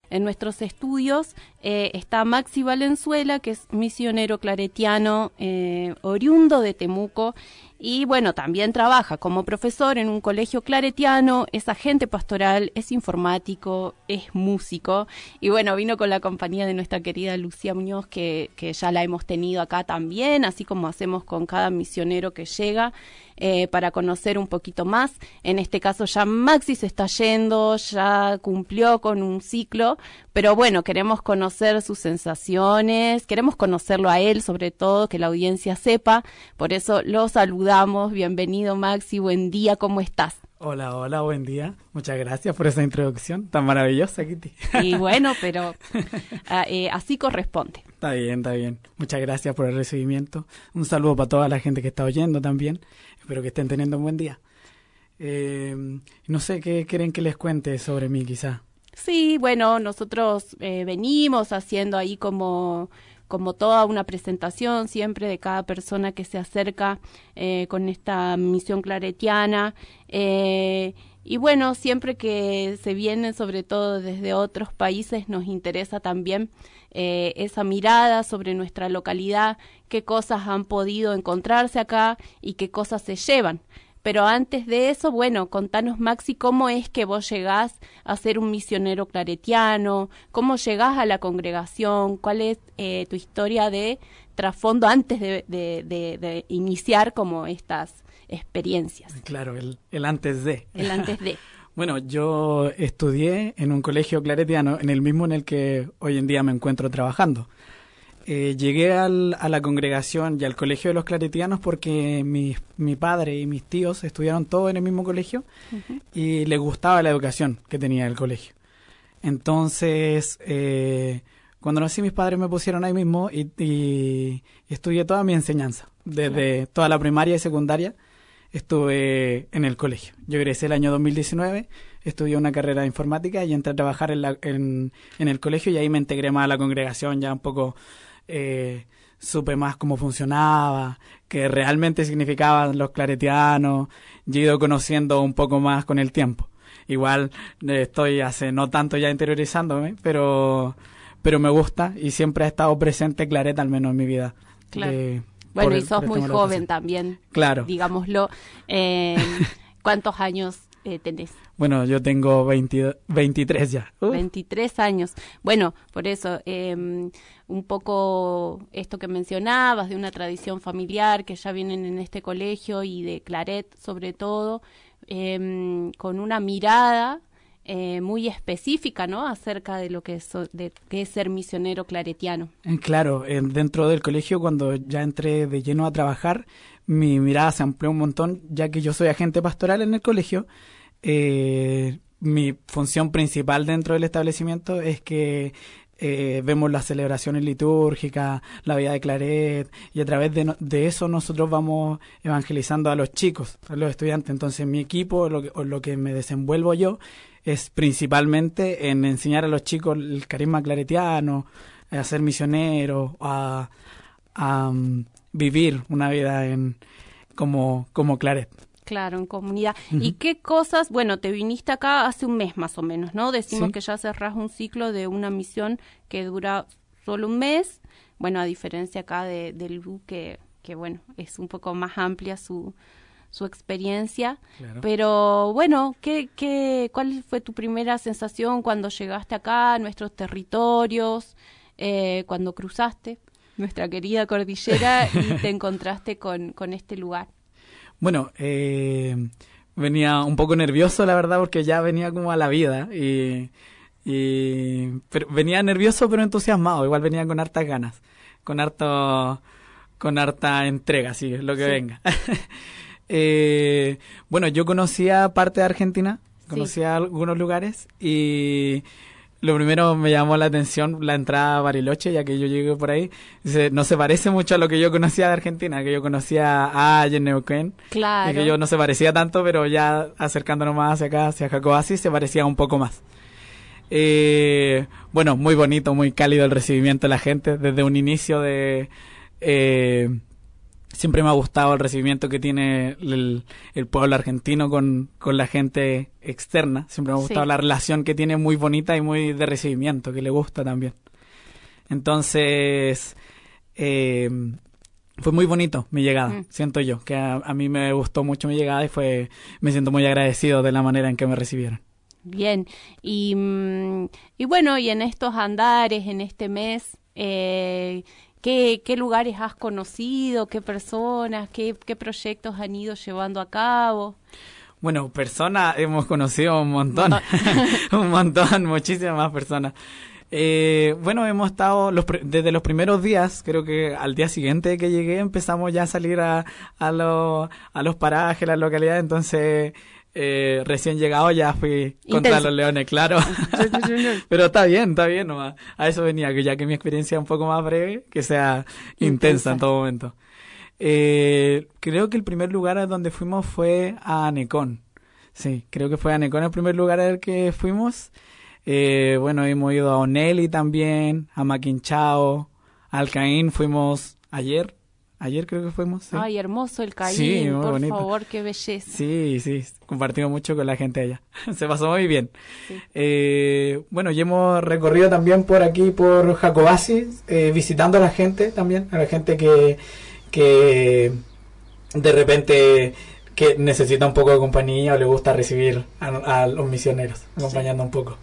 en nuestros estudios está Maxi Valenzuela, que es misionero claretiano oriundo de Temuco. Y bueno, también trabaja como profesor en un colegio claretiano, es agente pastoral, es informático, es músico. Y bueno, vino con la compañía de nuestra querida Lucía Muñoz, que ya la hemos tenido acá también, así como hacemos con cada misionero que llega, para conocer un poquito más. En este caso ya Maxi se está yendo, ya cumplió con un ciclo, pero bueno, queremos conocer sus sensaciones, queremos conocerlo a él sobre todo, que la audiencia sepa, por eso lo saludamos. Bienvenido Maxi, buen día, ¿cómo estás? Hola, hola, buen día. Muchas gracias por esa introducción tan maravillosa, Kitty. Y bueno, pero así corresponde. Está bien, está bien. Muchas gracias por el recibimiento. Un saludo para toda la gente que está oyendo también. Espero que estén teniendo un buen día. No sé qué quieren que les cuente sobre mí, quizá. Sí, bueno, nosotros venimos haciendo ahí como toda una presentación siempre de cada persona que se acerca con esta misión claretiana. Y bueno, siempre que se vienen, sobre todo desde otros países, nos interesa también esa mirada sobre nuestra localidad, qué cosas han podido encontrarse acá y qué cosas se llevan. Pero antes de eso, bueno, contanos, Maxi, ¿cómo es que vos llegás a ser un misionero claretiano? ¿Cómo llegás a la congregación? ¿Cuál es tu historia de trasfondo antes de iniciar como estas experiencias? Claro, el antes de. El antes de. Bueno, yo estudié en un colegio claretiano, en el mismo en el que hoy en día me encuentro trabajando. Llegué a la congregación y al colegio de los claretianos porque mi padre y mis tíos estudiaron todos en el mismo colegio. Uh-huh. Y les gustaba la educación que tenía el colegio. Entonces, cuando nací, mis padres me pusieron ahí mismo y estudié toda mi enseñanza. Desde toda la primaria y secundaria estuve en el colegio. Yo egresé el año 2019, estudié una carrera de informática y entré a trabajar en el colegio, y ahí me integré más a la congregación, ya un poco supe más cómo funcionaba, qué realmente significaban los claretianos, y he ido conociendo un poco más con el tiempo. Igual estoy hace no tanto ya interiorizándome, pero me gusta, y siempre ha estado presente Claret, al menos en mi vida. Claro. Bueno, y sos muy joven también, claro, digámoslo. ¿Cuántos años tenés? Bueno, yo tengo 23 ya. 23 años. Bueno, por eso, un poco esto que mencionabas de una tradición familiar que ya vienen en este colegio, y de Claret sobre todo, con una mirada muy específica, ¿no?, acerca de lo que es ser misionero claretiano. Claro, dentro del colegio, cuando ya entré de lleno a trabajar, mi mirada se amplió un montón, ya que yo soy agente pastoral en el colegio. Mi función principal dentro del establecimiento es que vemos las celebraciones litúrgicas, la vida de Claret, y a través de eso nosotros vamos evangelizando a los chicos, a los estudiantes. Entonces mi equipo, lo que me desenvuelvo yo, es principalmente en enseñar a los chicos el carisma claretiano, a ser misioneros, a vivir una vida como Claret. Claro, en comunidad. Uh-huh. ¿Y qué cosas? Bueno, te viniste acá hace un mes más o menos, ¿no? Decimos sí, que ya cerrás un ciclo de una misión que dura solo un mes. Bueno, a diferencia acá del LU, que bueno, es un poco más amplia su experiencia. Claro. Pero bueno, ¿cuál fue tu primera sensación cuando llegaste acá a nuestros territorios, cuando cruzaste nuestra querida cordillera y te encontraste con este lugar? Bueno, venía un poco nervioso, la verdad, porque ya venía como a la vida, pero venía nervioso pero entusiasmado. Igual venía con hartas ganas, con harta entrega, sí, lo que venga. Bueno, yo conocía parte de Argentina, conocía algunos lugares, y lo primero me llamó la atención la entrada a Bariloche, ya que yo llegué por ahí. No se parece mucho a lo que yo conocía de Argentina, que yo conocía en Neuquén. Claro. Y que yo no se parecía tanto, pero ya acercándonos más hacia acá, hacia Jacobasi, se parecía un poco más. Bueno, muy bonito, muy cálido el recibimiento de la gente desde un inicio siempre me ha gustado el recibimiento que tiene el pueblo argentino con la gente externa. Siempre me ha gustado la relación que tiene, muy bonita y muy de recibimiento, que le gusta también. Entonces, fue muy bonito mi llegada, siento yo, que a mí me gustó mucho mi llegada y me siento muy agradecido de la manera en que me recibieron. Bien, y bueno, y en estos andares, en este mes, ¿qué lugares has conocido? ¿Qué personas? ¿Qué proyectos han ido llevando a cabo? Bueno, personas hemos conocido un montón, un montón, muchísimas más personas. Bueno, hemos estado desde los primeros días, creo que al día siguiente que llegué empezamos ya a salir a los parajes, las localidades, entonces recién llegado ya fui contra los leones, claro. Pero está bien nomás. A eso venía, que ya que mi experiencia es un poco más breve, que sea intensa en todo momento. Creo que el primer lugar a donde fuimos fue a Necón. Sí, creo que fue a Necón el primer lugar al que fuimos. Bueno, hemos ido a Onelli también, a Maquinchao, al Caín fuimos ayer creo que fuimos. Sí. Ay, hermoso el Caín, sí, por bonito. favor, qué belleza. Sí, compartimos mucho con la gente allá. Se pasó muy bien. Sí. Bueno, y hemos recorrido también por aquí, por Jacobasi, visitando a la gente también, a la gente que de repente que necesita un poco de compañía o le gusta recibir a los misioneros, acompañando un poco.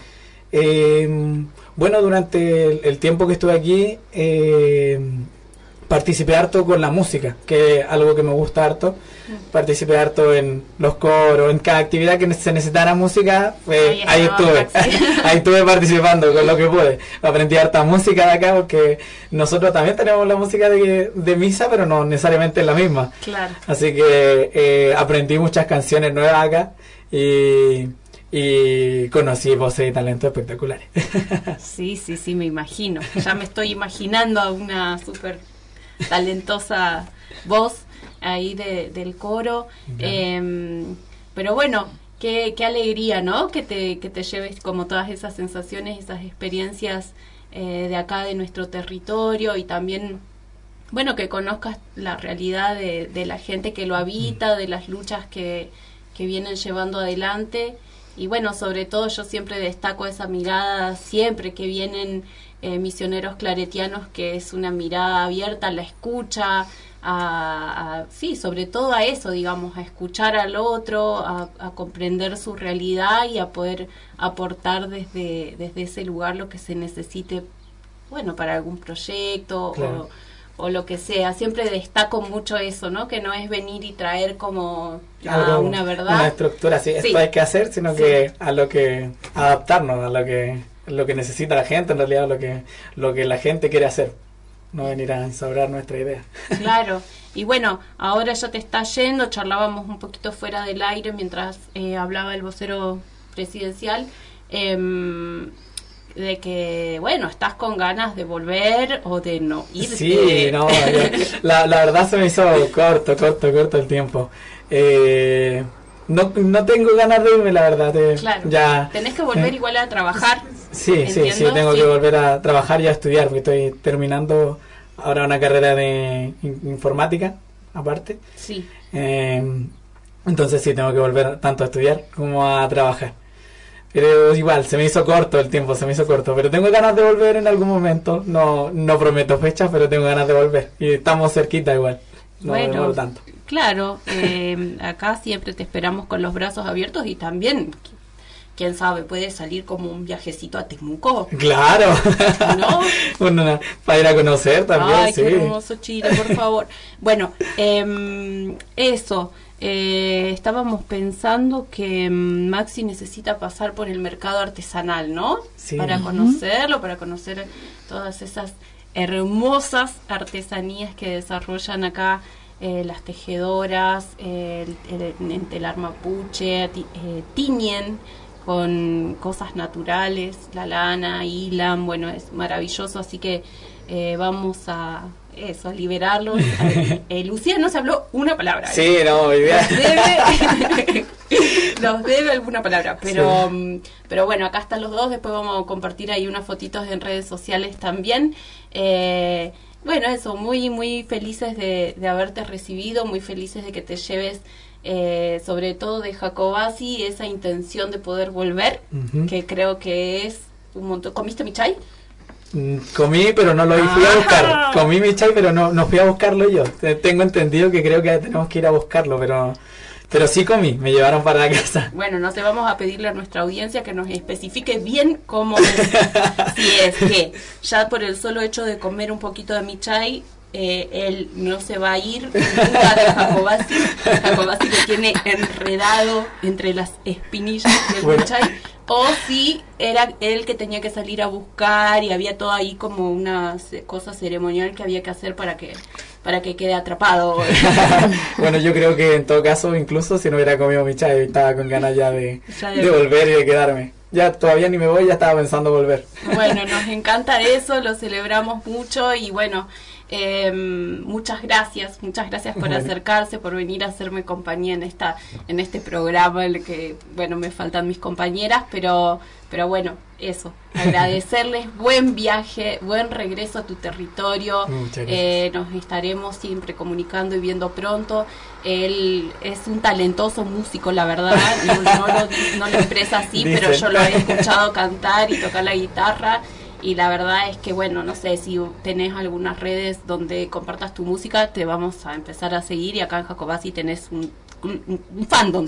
Bueno, durante el tiempo que estuve aquí, participé harto con la música, que es algo que me gusta harto. Participé harto en los coros, en cada actividad que se necesitara música, ahí estuve. Ahí estuve participando con lo que pude. Aprendí harta música de acá, porque nosotros también tenemos la música de misa, pero no necesariamente es la misma. Claro. Así que aprendí muchas canciones nuevas acá y conocí voces y talentos espectaculares. Sí, me imagino. Ya me estoy imaginando a una súper talentosa voz ahí del coro. Pero bueno, qué alegría, ¿no? Que te lleves como todas esas sensaciones, esas experiencias de acá, de nuestro territorio, y también, bueno, que conozcas la realidad de la gente que lo habita, de las luchas que vienen llevando adelante. Y bueno, sobre todo yo siempre destaco esa mirada, siempre que vienen misioneros claretianos, que es una mirada abierta a la escucha, sí, sobre todo a eso, digamos, a escuchar al otro, a comprender su realidad y a poder aportar desde ese lugar lo que se necesite, bueno, para algún proyecto. Claro. o lo que sea. Siempre destaco mucho eso, ¿no? Que no es venir y traer como una verdad, una estructura, sí, esto hay que hacer, sino que a lo que adaptarnos, a lo que necesita la gente, en realidad lo que la gente quiere hacer, no venir a ensabrar nuestra idea. Claro. Y bueno, ahora ya te está yendo, charlábamos un poquito fuera del aire mientras hablaba el vocero presidencial, de que, bueno, estás con ganas de volver o de no irte. Sí, no, la verdad se me hizo corto el tiempo. No tengo ganas de irme, la verdad. Claro, ya, tenés que volver igual a trabajar. Sí, tengo que volver a trabajar y a estudiar, porque estoy terminando ahora una carrera de informática, aparte. Sí. Entonces sí, tengo que volver tanto a estudiar como a trabajar. Pero igual, se me hizo corto el tiempo, pero tengo ganas de volver en algún momento. No prometo fechas, pero tengo ganas de volver. Y estamos cerquita igual, no demoro tanto. Claro, acá siempre te esperamos con los brazos abiertos y también, quién sabe, puede salir como un viajecito a Temuco. Claro, ¿no? Bueno, para ir a conocer también. Ay, sí. Qué hermoso Chile, por favor. Bueno, eso. Estábamos pensando que Maxi necesita pasar por el mercado artesanal, ¿no? Sí. Para conocerlo, para conocer todas esas hermosas artesanías que desarrollan acá las tejedoras, el telar mapuche, tiñen con cosas naturales, la lana, hilan, bueno, es maravilloso, así que vamos a liberarlos. Lucía no se habló una palabra. Sí, no, idea. Nos debe alguna palabra, pero bueno, acá están los dos, después vamos a compartir ahí unas fotitos en redes sociales también. Bueno, eso, muy, muy felices de haberte recibido, muy felices de que te lleves, sobre todo de Jacobasi, esa intención de poder volver, que creo que es un montón. ¿Comiste mi chai? Comí, pero no lo fui a buscar. Comí mi chai, pero no fui a buscarlo yo. Tengo entendido que creo que tenemos que ir a buscarlo, pero sí comí, me llevaron para la casa. Bueno, no te vamos a pedirle a nuestra audiencia que nos especifique bien cómo es. Si es que ya por el solo hecho de comer un poquito de mi chai, él no se va a ir nunca de Jacobasi que tiene enredado entre las espinillas del chai, o si era él que tenía que salir a buscar y había todo ahí como una cosa ceremonial que había que hacer para que quede atrapado. Bueno, yo creo que en todo caso, incluso si no hubiera comido mi chai, estaba con ganas ya de volver y de quedarme. Ya todavía ni me voy, ya estaba pensando volver. Bueno, nos encanta eso, lo celebramos mucho y bueno, muchas gracias por acercarse, por venir a hacerme compañía en este programa en el que, bueno, me faltan mis compañeras, pero bueno, eso, agradecerles, buen viaje, buen regreso a tu territorio. Nos estaremos siempre comunicando y viendo pronto. Él es un talentoso músico, la verdad, no lo expresa así, pero yo lo he escuchado cantar y tocar la guitarra. Y la verdad es que, bueno, no sé, si tenés algunas redes donde compartas tu música, te vamos a empezar a seguir. Y acá en Jacobasi tenés un fandom.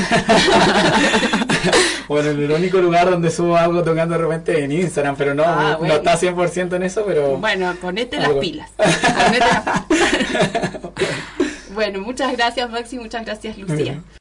Bueno, el único lugar donde subo algo tocando de repente es en Instagram, pero no está 100% en eso, pero... Bueno, ponete las pilas. Bueno, muchas gracias, Maxi, muchas gracias, Lucía.